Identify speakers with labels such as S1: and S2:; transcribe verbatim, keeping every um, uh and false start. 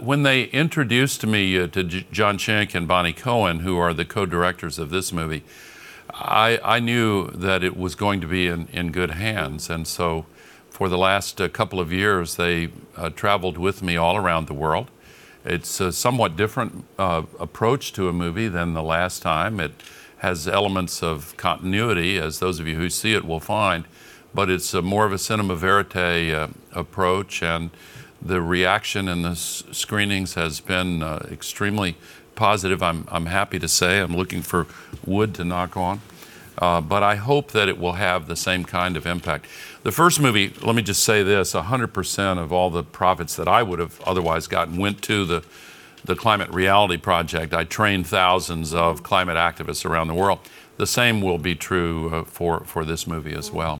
S1: when they introduced me uh, to J- John Schenck and Bonnie Cohen, who are the co-directors of this movie, I, I knew that it was going to be in, in good hands. And so for the last uh, couple of years, they uh, traveled with me all around the world. It's a somewhat different uh, approach to a movie than the last time. It has elements of continuity, as those of you who see it will find, but it's a more of a cinema verite uh, approach, and the reaction in the s- screenings has been uh, extremely positive. I'm, I'm happy to say. I'm looking for wood to knock on. Uh, but I hope that it will have the same kind of impact. The first movie, let me just say this, one hundred percent of all the profits that I would have otherwise gotten went to the, the Climate Reality Project. I trained thousands of climate activists around the world. The same will be true uh, for, for this movie as well.